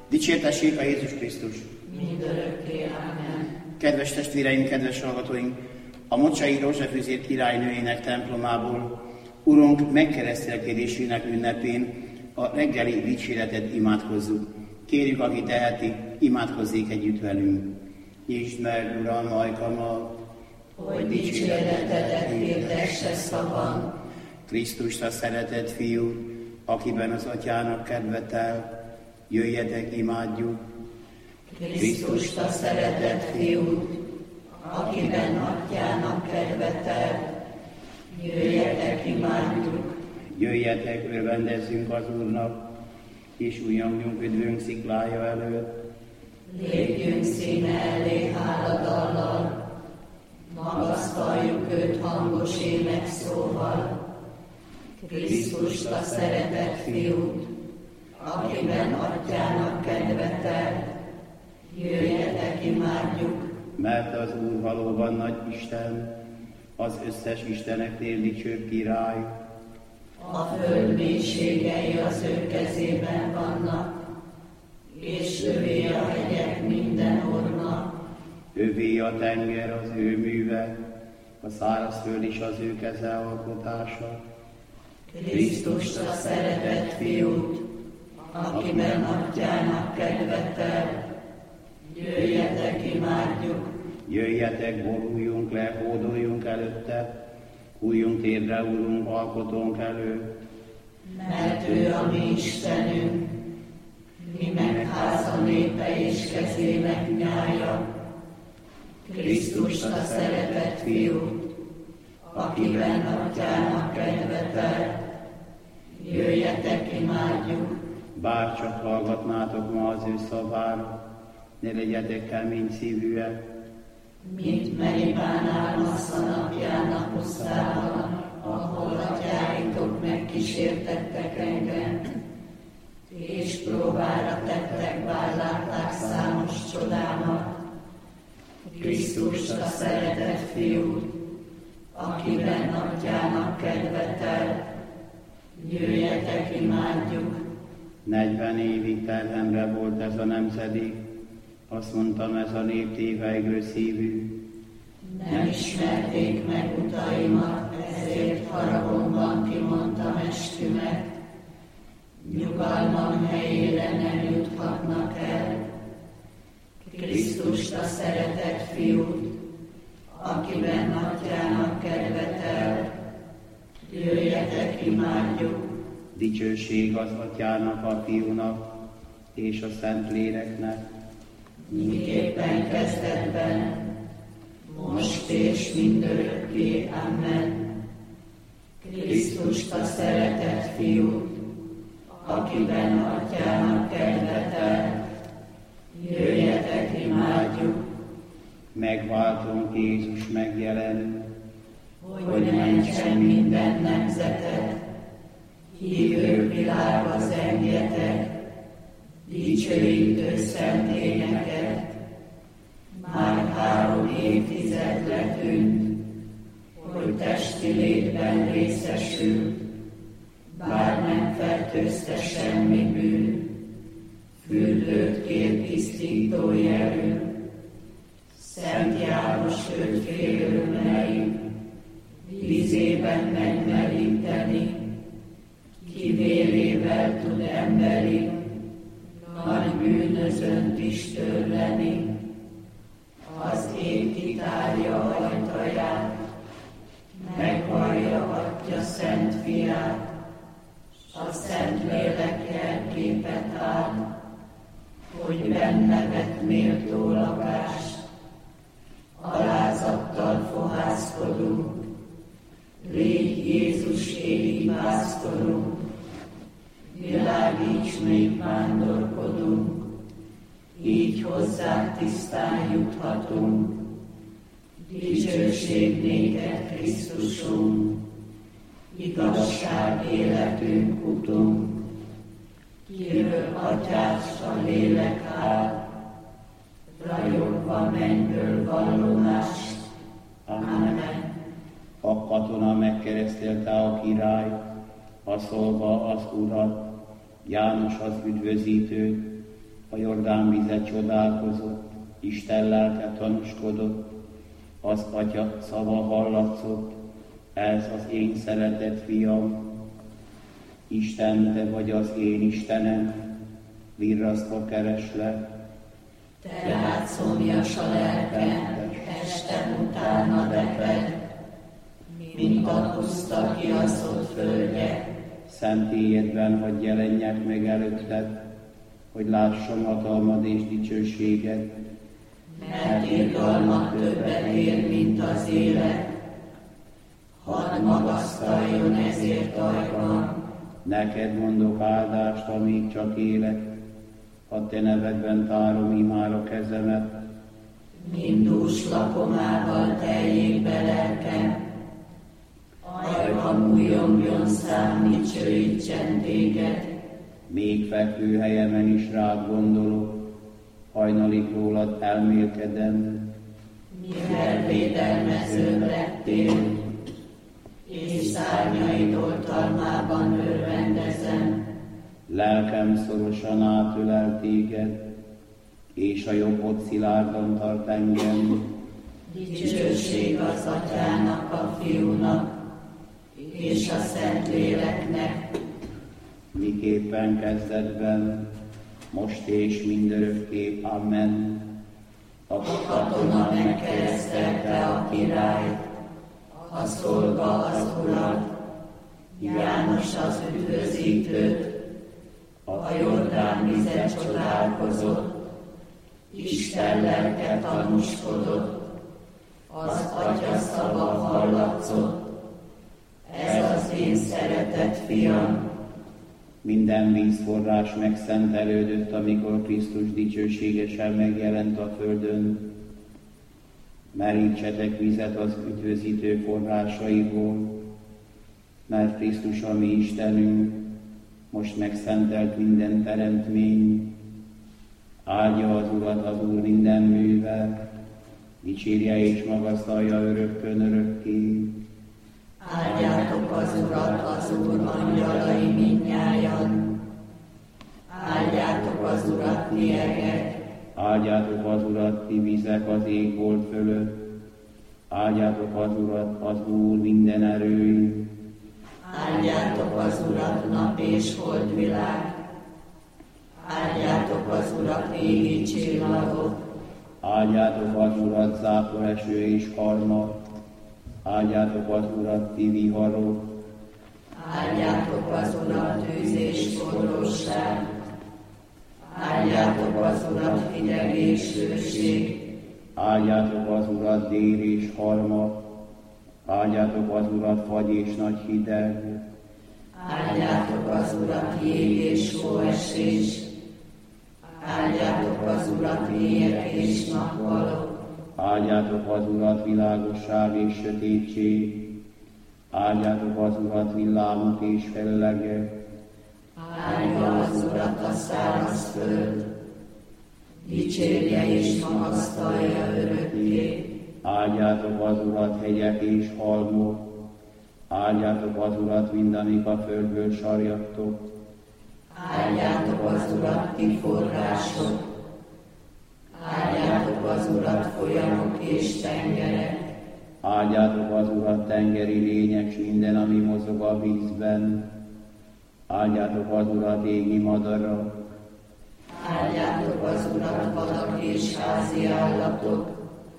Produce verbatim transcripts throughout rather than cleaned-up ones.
Dicsértessék a Jézus Krisztus! Mindörökké, ámen. Kedves testvéreim, kedves hallgatóink! A Mocsai Rózsafűzér királynőjének templomából Urunk megkeresztelkedésének ünnepén a reggeli dicséretet imádkozzuk. Kérjük, aki teheti, imádkozzék együtt velünk. Nyisd meg, Uram, ajkamat, hogy dicséretedet hirdesse szavam. Krisztust, a szeretett Fiút, akiben az Atyának kedvetel, jöjjetek, imádjuk. Krisztust, a szeretett Fiút, akiben Atyának kedvetel, jöjjetek, imádjuk. Jöjjetek, örvendezzünk az Úrnak, és újjongjunk üdvünk sziklája előtt. Lépjünk színe elé háladallal, magasztaljuk őt hangos énekszóval. Krisztust, a szeretett Fiút, akiben Atyának kedvetel, jöjjetek, imádjuk. Mert az Úr valóban nagy Isten, az összes isteneknél dicsőbb király. A föld mélységei az ő kezében vannak, és övé a hegyek minden orna. Övé a tenger, az ő műve, a szárazföld is az ő keze alkotása. Krisztust, a szeretett Fiút, akiben Atyának kedvetel, jöjjetek, imádjuk. Jöjjetek, boruljunk le, hódoljunk előtte, hújjunk térdre, Urunk, alkotónk előtt. Mert ő a mi Istenünk, mi meg háza népe és kezének nyája. Krisztust, a szeretett Fiút, akiben Atyának kedvetel, jöjjetek, imádjuk. Bár csak hallgatnátok ma az ő szavára, ne legyetek kemény szívűek. Mint Meribán Álmassza napjának pusztában, ahol atyáitok megkísértettek engem, és próbára tettek, bár látták számos csodámat. Krisztust, a szeretett Fiút, akiben Atyának kedvetel, jöjjetek, imádjuk. Negyven évig terhemre volt ez a nemzedék, azt mondtam, ez a nép tévejgő szívű. Nem ismerték meg utaimat, ezért haragomban kimondtam eskümet. Nyugalmam helyére nem juthatnak el. Krisztust, a szeretett Fiút, akiben Atyának kedvetel, jöjjetek, imádjuk. Dicsőség az Atyának, a Fiúnak és a Szentléleknek. Miképpen kezdetben, most és mindörökké, amen. Krisztust, a szeretett Fiút, akiben Atyának kedvetel, jöjjetek, imádjuk. Megváltunk Jézus megjelenő, hogy mentsen minden nemzetet, hívő világ az engyetek, dicsőítő szent éneket. Már három évtized letűnt, hogy testi létben részesült, bár nem fertőzte semmi bűn, fürdőt kér tisztító jelű. Szent János őt félőmeim, vízében megmeríteni, ki vérével tud emberi, nagy bűnözönt is törleni. Az ég kitárja ajtaját, meghallja Atya szent fiát, a szent lélek jelképet áll, hogy benne vett méltó lakást. Alázattal fohászkodunk, légy Jézus égi pásztorunk, világíts, még vándorkodunk, így hozzá tisztán juthatunk. Dicsőség néked, Krisztusunk, igazság életünk utunk, kiről Atyás a lélek áll, rajongva mennyből vallomást. Amen. A katona megkeresztelte a király, a szolga az Urat, János az üdvözítőt, A Jordán vize csodálkozott, Isten lelke tanúskodott, az Atya szava hallatszott, ez az én szeretett fiam. Isten, te vagy az én Istenem, virrasztva kereslek. Tehát szomjas a lelkem, este utána reped, mint a puszta kiaszott földje. Szentélyedben hadd jelenjek meg előtted, hogy lássam hatalmad és dicsőséged. Mert irgalmat többet ér, mint az élet, hadd magasztaljon ezért ajkam. Neked mondok áldást, amíg csak élek, ha te nevedben tárom immára kezemet. Mind dús lakomával teljék be lelkem, ajkam újjongjon szám, dicsőítsen téged. Még fekvő helyemen is rád gondolok, hajnalig rólad elmélkedem. Mivel védelmezőm lettél, és szárnyaid oltalmában örvendezem. Lelkem szorosan átölel téged, és a jobbod szilárdan tart engem. Dicsőség az Atyának, a Fiúnak, és a Szentléleknek, miképpen kezdetben, most és mindörökké. Amen. A katona megkeresztelte a királyt, a szolga az Urat, János az üdvözítőt, a Jordán vize csodálkozott, Isten lelke tanúskodott, az Atya szava hallatszott, ez az én szeretett fiam. Minden vízforrás megszentelődött, amikor Krisztus dicsőségesen megjelent a földön. Merítsetek vizet az üdvözítő forrásaiból, mert Krisztus a mi Istenünk, most megszentelt minden teremtmény. Áldja az Urat az Úr minden művel, dicsérje és magasztalja örökkön örökké. Áldjátok az Urat, az Úr angyalai mindnyájan, áldjátok az Urat, ti egek, áldjátok az Urat, ti vizek az égbolt fölött, áldjátok az Urat, az Úr minden erői. Áldjátok az Urat, nap és holdvilág, áldjátok az Urat, égi csillagok, áldjátok az Urat, záporeső és karma, áldjátok az Urat, ti viharok, áldjátok az Urat, tűz és forróság, áldjátok az Urat, hideg és hőség, áldjátok az Urat, dél és harma, áldjátok az Urat, fagy és nagy hideg, áldjátok az Urat, jég és hóesés, áldjátok az Urat, éjek és nappalok, áldjátok az Urat, világosság és sötétség, áldjátok az Urat, villámok és fellegek, áldja az Urat a száraz föld, dicsérje és magasztalja örökké. Áldjátok az Urat, hegyek és halmok, áldjátok az Urat, mindamik a földből sarjadtok, áldjátok az Urat, ti források, áldjátok az Urat, folyamok és tengerek, áldjátok az Urat, tengeri lények, s minden, ami mozog a vízben, áldjátok az Urat, égi madarak, áldjátok az Urat, vadak és házi állatok,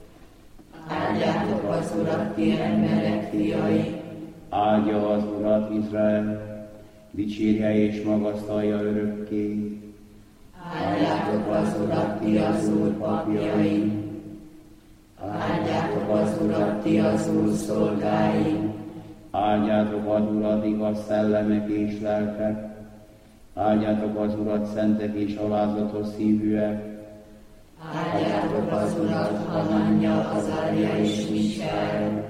áldjátok az Urat, ti emberek fiai, áldja az Urat Izrael, dicsérje és magasztalja örökké. áldjátok az Urat, ti az Úr papjai, áldjátok az Urat, ti az Úr szolgái, áldjátok az Urat, igaz szellemek és lelkek, áldjátok az Urat, szentek és alázatos szívűek, áldjátok az Urat, Hananja, Azárja és Misael,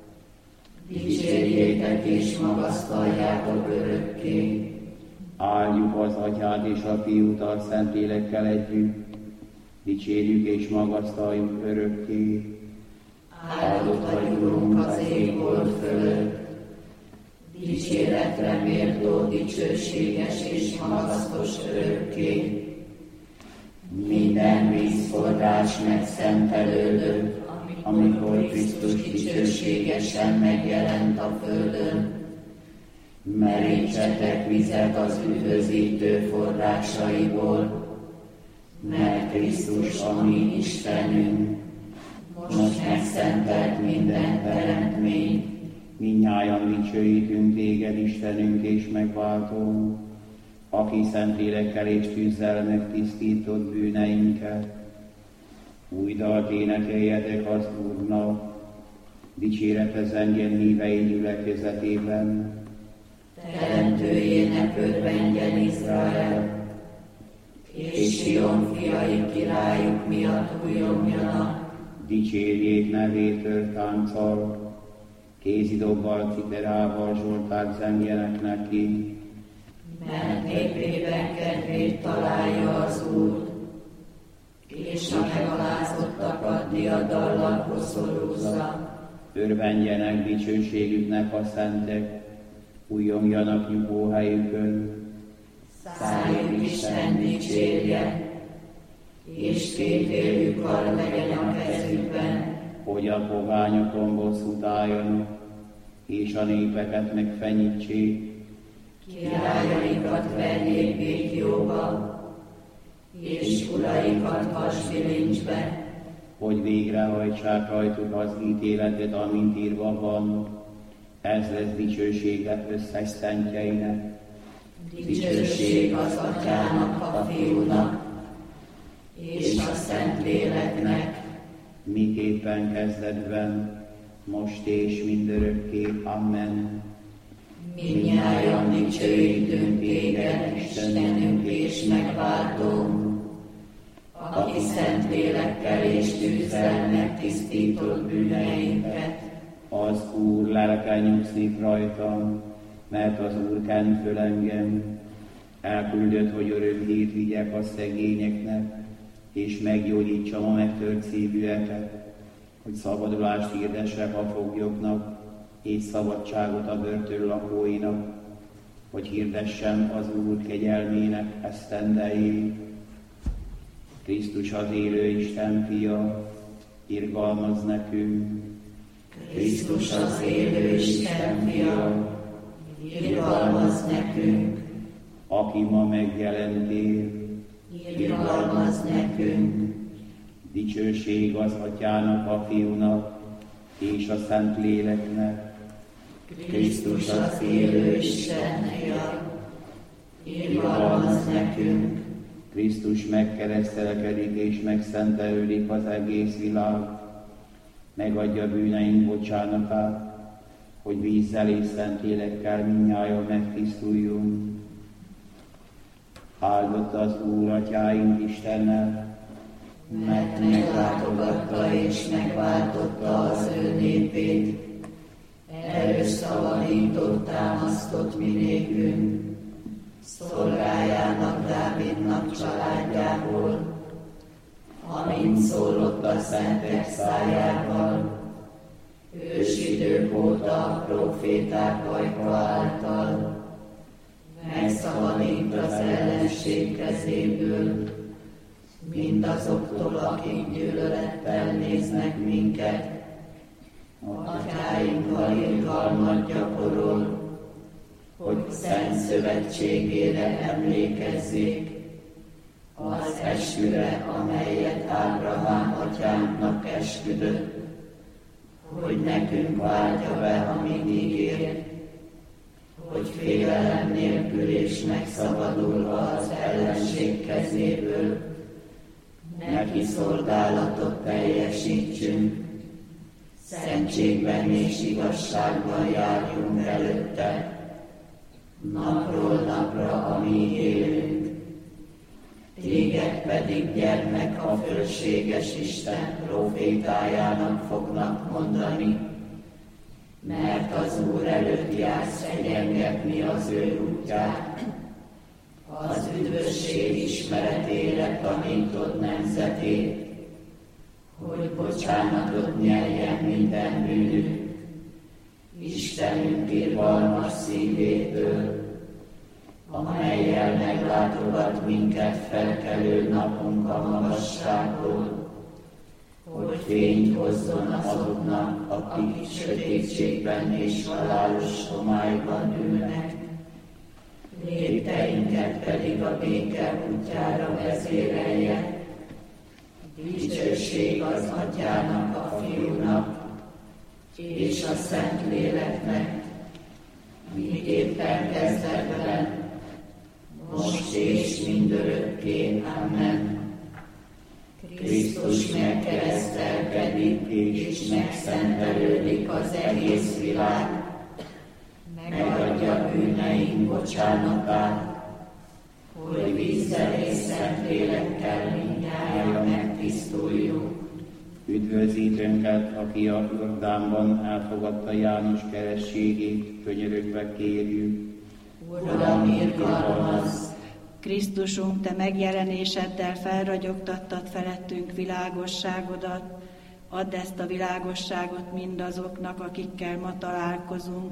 dicsérjétek és magasztaljátok örökké. Áldjuk az Atyát és a Fiút a Szentlélekkel együtt, dicsérjük és magasztaljuk örökké. Áldott vagy Urunk az égbolt fölött, dicséretre méltó, dicsőséges és magasztos örökké. vízforrás megszentelődött, amikor Krisztus dicsőségesen megjelent a földön. Merítsetek vizet az üdvözítő forrásaiból, mert Krisztus a mi Istenünk, most megszentelt minden teremtmény. Mindnyájan dicsőítünk téged, Istenünk és megváltónk, aki szent lélekkel és tűzzel megtisztított bűneinket. Új dalt énekeljetek az Úrnak, dicséretre zengjen hívei gyülekezetében. Teremtőjének örvendjen Izrael, és Sion fiai királyuk miatt újongjanak. Dicsérjék nevétől tánccal, kézidobbal, citerával, zsoltát zengjenek neki. Mert népében kedvét találja az Úr, és a megalázottakat diadallal koszorúzza. Örvendjenek dicsőségüknek a szentek, újongjanak nyugvóhelyükön. Szájuk Isten dicsérje, és kétélű kar legyen a kezükben, hogy a pogányokon bosszút álljanak, és a népeket megfenyítsék. Királyaikat verjék békjóba, és uraikat hasbilincsbe, hogy végrehajtsák rajtuk az ítéletet, amint írva van. Ez lesz dicsősége összes szentjeinek. Dicsőség az Atyának, a Fiúnak, és a Szentléleknek, miképpen kezdetben, most és mindörökké. Amen. Mindnyájan dicsőítünk téged, Istenünk és megváltónk, aki szent lélekkel és tűzzel megtisztított bűneinket. Az Úr lelke nyugszik rajtam, mert az Úr kent föl engem. Elküldött, hogy örömhírt vigyek a szegényeknek, és meggyógyítsam a megtört szívűeket, hogy szabadulást hirdessek a foglyoknak, és szabadságot a börtön lakóinak, hogy hirdessem az Úr kegyelmének esztendejét. Krisztus az élő Isten fia, irgalmaz nekünk. Krisztus az élő Isten fia, irgalmaz nekünk. Aki ma megjelentél, irgalmaz nekünk. Dicsőség az Atyának, a Fiúnak és a Szentléleknek. Krisztus az élő Isten fia, irgalmaz nekünk. Krisztus megkeresztelkedik és megszentelődik az egész világ, megadja bűneink bocsánatát, hogy vízzel és Szentlélekkel mindnyájan megtisztuljunk. Áldott az Úr atyáink Istennel, mert meglátogatta és megváltotta az ő népét, erős szavanítót támasztott mi nékünk, szolgájának Dávidnak családjából, amint szólott a szentek szájával, ősidők óta a proféták ajka által, megszabadít az ellenség kezéből, mindazoktól, akik gyűlölettel néznek minket, atyáinkkal irgalmat gyakorol, hogy szent szövetségére emlékezzék, az esküre, amelyet Ábrahám atyánknak esküdött, hogy nekünk váltja be, amit ígért, hogy félelem nélkül és megszabadulva az ellenség kezéből, neki szolgálatot teljesítsünk, szentségben és igazságban járjunk előtte, napról napra, amíg élünk. Téged pedig gyermek a fölséges Isten profétájának fognak mondani, mert az Úr előtt jársz egyengetni az ő útját, az üdvösség ismeretére tanítod nemzetét, hogy bocsánatot nyerjen minden bűnük, Istenünk irgalmas szívétől, amellyel meglátogat minket felkelő napunk a magasságból, hogy fényt hozzon azoknak, akik sötétségben és halálos homályban ülnek, lépteinket pedig a béke útjára vezérelje. Dicsőség az Atyának, a Fiúnak és a Szentléleknek, miképpen kezdetben, most és mindörökké. Amen. Krisztus megkeresztelkedik és megszentelődik az egész világ, megadja bűneink bocsánatát, hogy vízzel és Szentlélekkel mindnyájan megtisztuljunk. Üdvözítőnket, aki a Jordánban elfogadta János kerességét, könyörögve kérjük. Uram, irgalmazz! Krisztusunk, Te megjelenéseddel felragyogtattad felettünk világosságodat, add ezt a világosságot mindazoknak, akikkel ma találkozunk.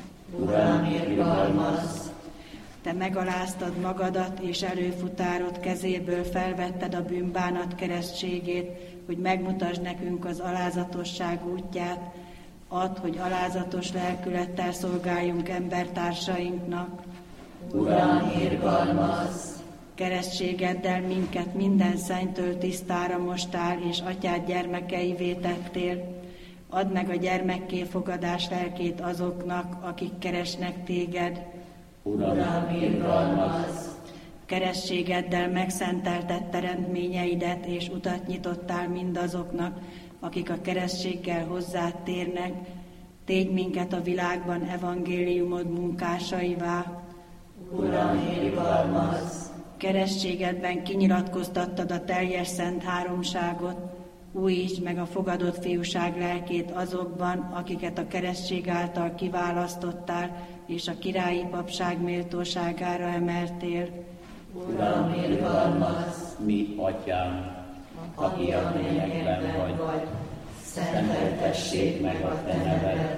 Uram, irgalmazz! Te megaláztad magadat, és előfutárod kezéből felvetted a bűnbánat keresztségét, hogy megmutasd nekünk az alázatosság útját. Add, hogy alázatos lelkülettel szolgáljunk embertársainknak. Uram, irgalmazz! Keresztségeddel minket minden szennytől tisztára mostál, és Atyád gyermekeivé tettél. Add meg a gyermekké fogadás lelkét azoknak, akik keresnek Téged. Uram, irgalmazz! Keresztségeddel megszentelted teremtményeidet, és utat nyitottál mindazoknak, akik a keresztséggel hozzád térnek. Tégy minket a világban evangéliumod munkásaivá. Uram, irgalmazz! Keresztségedben kinyilatkoztattad a teljes szent háromságot, újítsd meg a fogadott fiúság lelkét azokban, akiket a keresztség által kiválasztottál, és a királyi papság méltóságára emeltél. Uram, irgalmazz! Mi, Atyám, aki a mennyekben vagy, szenteltessék meg a Te neved,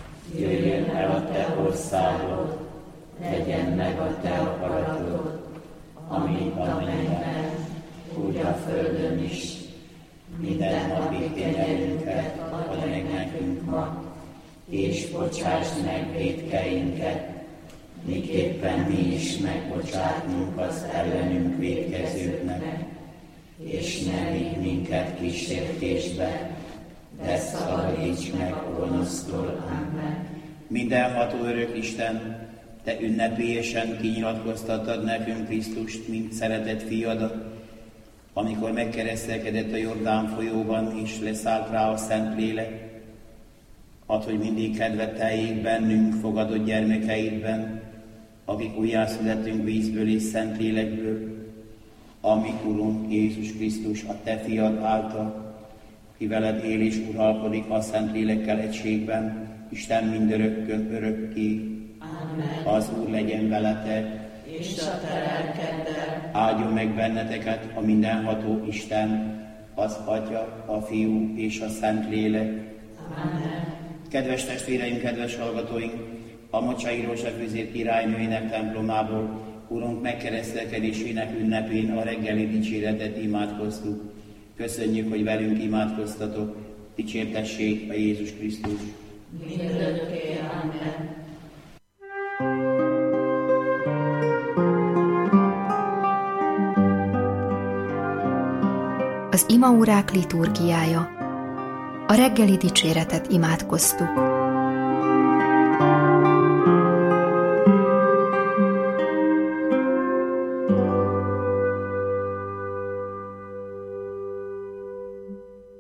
jöjjön el a Te országod, legyen meg a Te akaratod, amint a mennyben, úgy a földön is. Minden napi kenyerünket add meg nekünk ma, és bocsásd meg vétkeinket, miképpen mi is megbocsátunk az ellenünk vétkezőknek, és ne vigy minket kísértésbe, de szabadíts meg gonosztól. Amen. Mindenható örök Isten, Te ünnepélyesen kinyilatkoztattad nekünk Krisztust, mint szeretett fiadat, amikor megkeresztelkedett a Jordán folyóban, és leszállt rá a Szentlélek. Add, hogy mindig kedvet teljék bennünk, fogadott gyermekeidben, akik újjászületünk vízből és Szentlélekből, ami Urunk Jézus Krisztus, a Te fiad által, ki veled él és uralkodik a Szentlélekkel egységben, Isten mindörökkön örökké. Amen. Az Úr legyen veletek, és a Te lelkeddel. Áldjon meg benneteket a mindenható Isten, az Atya, a Fiú és a Szentlélek. Amen. Kedves testvéreim, kedves hallgatóink, a Mocsai Rózsafűzér királynőjének templomából Urunk megkeresztelkedésének ünnepén a reggeli dicséretet imádkoztuk. Köszönjük, hogy velünk imádkoztatok, dicsértessék a Jézus Krisztus. Mindörökké. Amen. Az imaórák liturgiája. A reggeli dicséretet imádkoztuk.